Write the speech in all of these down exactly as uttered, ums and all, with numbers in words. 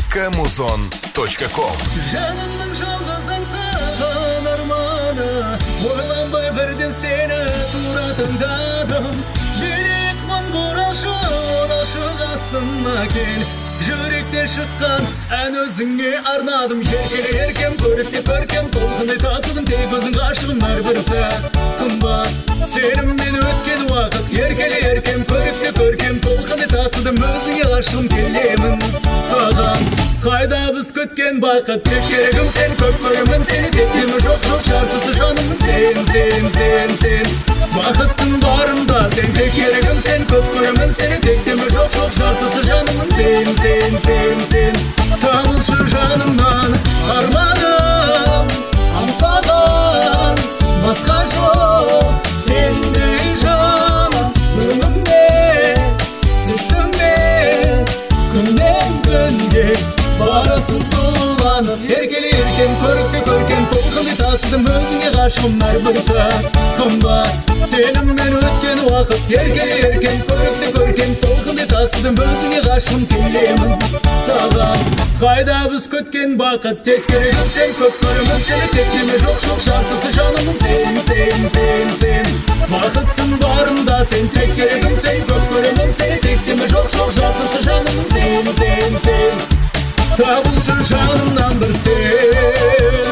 Камузон точка ком. Жанымның жалғыздан саған арманы, ойланбай бірден сені тура тыңдадым. Жүрек мың бұрашы, оны шығасына кел. Жүректен шыққан ән өзіңе арнадым. Еркеле еркем, көрікте көркем, толқындай тасыдым. Тек өзің ғашығым әрбір сәт қымбат. Сеніммен өткен уақыт, еркеле еркем, көрікте көркем, толқындай тасыдым. Өзіңе ғашығым келемін саған. Қайда біз көткен бақыт, тек керегім сен, көп көремін сені. Тектемі жоқ жоқ шартысы жанымын сен, сен, сен, сен. Бақыттың барында сен, тек керегім сен, көп көремін сені. Тектемі жоқ жоқ шартысы жанымын сен, сен, сен, сен. Табылшы жанымнан арманым, аңсаған басқа жоқ сендей жаным. Өмірімде, түсімде, күннен күнге барасың сұлуланып. Еркеле еркем, көрікте көркем, толқындай тасыдым. Өзіңе ғашығым әрбір сәт қымбат. Сеніммен өткен уақыт, еркеле еркем, көрікте көркем, толқындай тасыдым. Өзіңе ғашығым келемін саған. Қайда біз көткен бақыт, тек керегім сен, көп көремін сені. Тектеме жоқ жоқ шартысы жанымын сен, сен, сен, сен. Бақыттың барында сен, тек керегім сен, көп көремін сені. Тектеме жоқ жоқ шартысы жанымын сен, сен, сен. Табылшы жанымнан бір сен.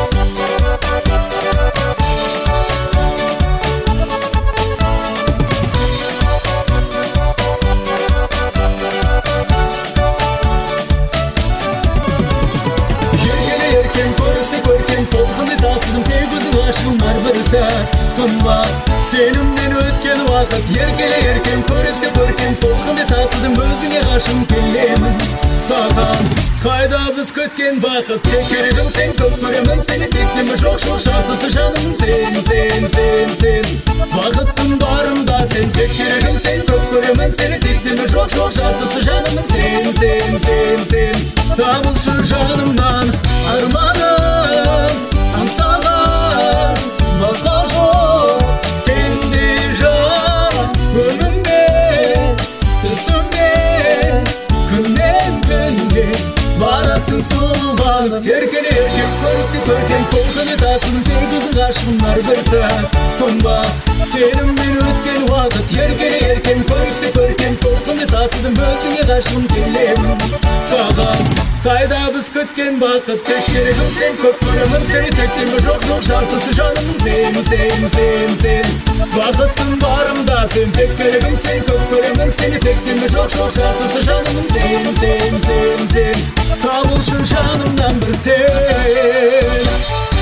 Еркеле еркем, көрікте көркем, толқындай тасыдым. Тек өзің ғашығым әрбір сәт қымбат. Сеніммен өткен уақыт, еркеле еркем, көрікте көркем, толқындай тасыдым. Өзіңе ғашығым келемін саған. Қайда біз көткен бақыт, тек керегім сен, көп көремін сені. Тектемі жоқ жоқ шартысы жанымын сен, сен, сен, сен. Бақыттың барында сен, тек керегім сен, көп көремін сені. Тектемі жоқ жоқ шартысы жанымын сен, сен, сен, сен. Табылшы жанымнан арманым, аңсаған басқа жоқ сендей жаным. Өмірімде, түсімде, күннен күнге барасың сұлуланып. Еркеле еркем, көрікте көркем, толқындай тасыдым. Тек өзің ғашығым әрбір сәт қымбат. Сеніммен өткен уақыт, еркеле еркем, көрікте көркем, толқындай тасыдым. Өзіңе ғашығым келемін саған. Қайда біз көткен бақыт, тек керегім сен, көп көремін сені. Тектемі жоқ жоқ шартысы жанымын сен, сен, сен, сен. Бақыттың барында сен, тек керегім сен, көп көремін сені. Тектемі жоқ жоқ шартысы жанымын сен, сен, сен, сен. Табылшы жанымнан бір сен.